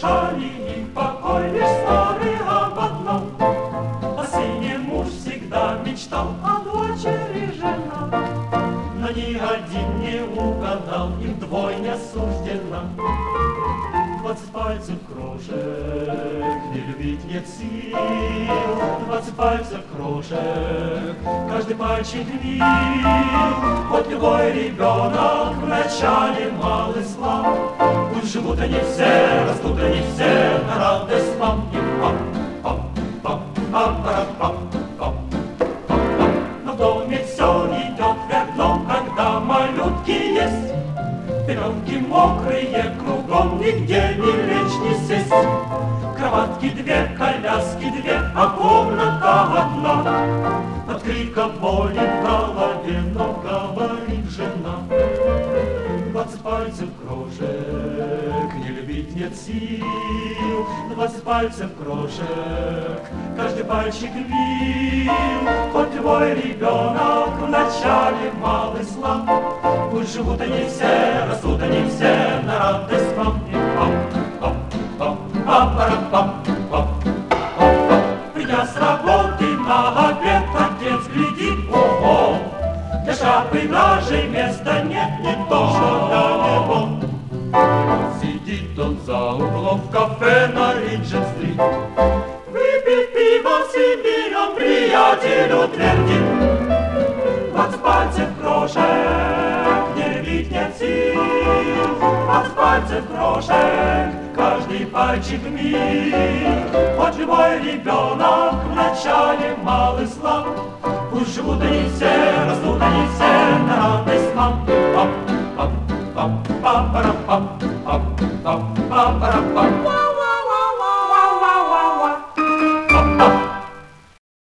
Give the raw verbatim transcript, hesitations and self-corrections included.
печали и покой, лишь старый об одном. О сыне муж всегда мечтал, о дочери жена. Но ни один не угадал, им двойня суждена. Двадцать пальцев крошек, не любить нет сил. Двадцать пальцев крошек, каждый пальчик мил. Вот любой ребенок вначале малый слаб. Пусть живут они все, растут они все на радость вам. И пам, пам, пам, пам, пам, пам, пам, пам. Но в доме все идет вверх дном, когда малютки есть. Пеленки мокрые кругом, нигде не лечь, не сесть. Кроватки две, коляски две, а комната одна. От крика боли в голове, но говорит жена. Двадцать пальцев крошек, не любить нет сил. Двадцать пальцев крошек, каждый пальчик мил. Хоть любой ребенок вначале малый слаб. Пусть живут они все, растут они все на радость вам. И пам, пам, пам, пам, парам, пам, пам, пам, пам. Придя с работы на обед, отец глядит, ого, для шапы даже места нет, не то, что для него. Сидит он за углом в кафе на Риджент-стрит. Выпить пиво себе, он приятелю твердит. Двадцать пальцев крошек, не любить нет сил. Двадцать пальцев крошек, каждый пальчик мил. Хоть любой ребенок вначале малый слаб. Пусть живут они все, растут они все на радость вам. Пам, пам, пам, пам, парам, пам, пам, пам, пам, парам, пам.